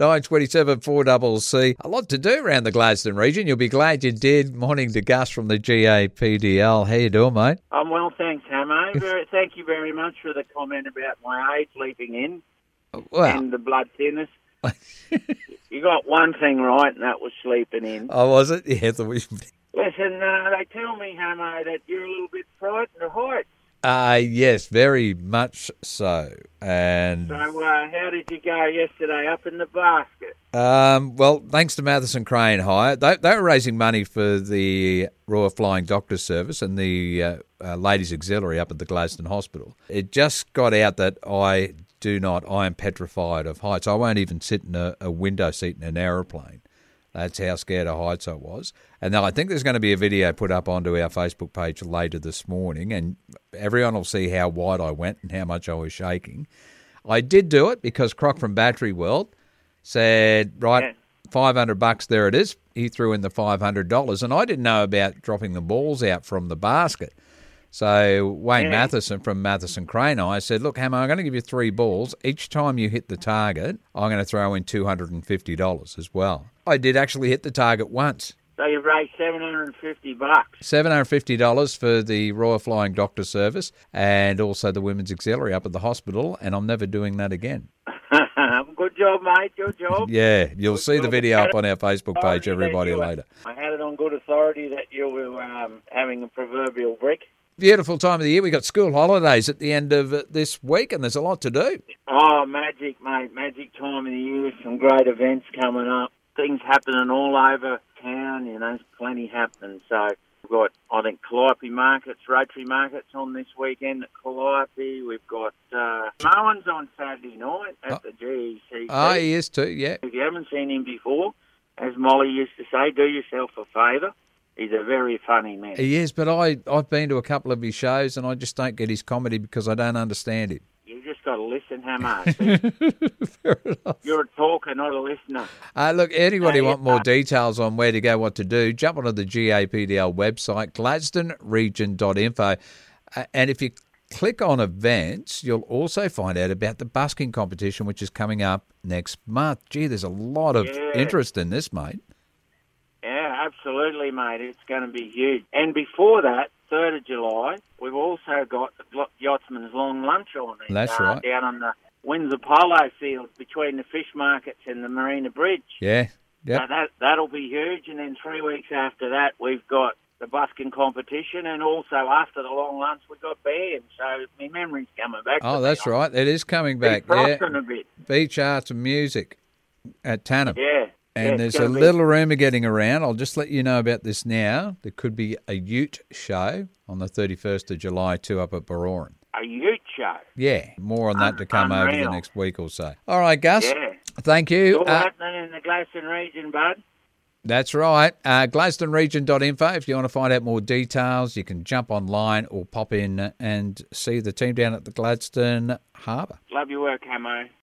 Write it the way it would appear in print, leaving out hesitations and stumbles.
927 4CC. A lot to do around the Gladstone region. You'll be glad you did. Morning to Gus from the GAPDL. How you doing, mate? I'm well, thanks, Hamo. Thank you very much for the comment about my age sleeping in and the blood thinness. You got one thing right, and that was sleeping in. Oh, was it? Yeah. Listen, they tell me, Hamo, that you're a little bit frightened of heights. Yes, very much so. And so, how did you go yesterday up in the basket? Well, thanks to Matheson Crane Hire, they were raising money for the Royal Flying Doctor Service and the Ladies Auxiliary up at the Gladstone Hospital. It just got out that I am petrified of heights. I won't even sit in a window seat in an aeroplane. That's how scared of heights I was. And now I think there's going to be a video put up onto our Facebook page later this morning, and everyone will see how wide I went and how much I was shaking. I did do it because Croc from Battery World said, right, $500, there it is. He threw in the $500, and I didn't know about dropping the balls out from the basket. So Wayne Matheson from Matheson Crane, I said, look, Hamo, I'm going to give you 3 balls. Each time you hit the target, I'm going to throw in $250 as well. I did actually hit the target once. So you raised $750. $750 for the Royal Flying Doctor Service and also the Women's Auxiliary up at the hospital, and I'm never doing that again. Good job, mate. Good job. Yeah, you'll see the video up on our Facebook page, everybody, later. I had it on good authority that you were having a proverbial brick. Beautiful time of the year. We got school holidays at the end of this week, and there's a lot to do. Oh, magic, mate. Magic time of the year. Some great events coming up. Things happening all over town, plenty happening. So we've got, I think, Calliope markets, Rotary markets on this weekend at Calliope. We've got Mowen's on Saturday night at the GEC. Oh, he is too, yeah. If you haven't seen him before, as Molly used to say, do yourself a favour. He's a very funny man. He is, but I've been to a couple of his shows and I just don't get his comedy because I don't understand him. You just got to listen, Hamo. Fair enough. You're a talker, not a listener. Look, anybody want more details on where to go, what to do, jump onto the GAPDL website, gladstoneregion.info, and if you click on events, you'll also find out about the busking competition, which is coming up next month. Gee, there's a lot of interest in this, mate. Yeah, absolutely, mate. It's going to be huge. And before that, 3rd of July, we've also got the Yachtsman's Long Lunch on there. That's right. Down on the Windsor Polo Field between the fish markets and the Marina Bridge. Yeah. Yep. So that'll be huge. And then 3 weeks after that, we've got the busking competition. And also after the long lunch, we've got bands. So my memory's coming back. Oh, that's right. It is coming back. A bit. Beach Arts and Music at Tanham. Yeah. And there's a little rumour getting around. I'll just let you know about this now. There could be a ute show on the 31st of July too up at Baroran. A ute show? Yeah, more on that to come over the next week or so. All right, Gus. Yeah. Thank you. All happening in the Gladstone region, bud. That's right. GladstoneRegion.info. If you want to find out more details, you can jump online or pop in and see the team down at the Gladstone Harbour. Love your work, Hamo.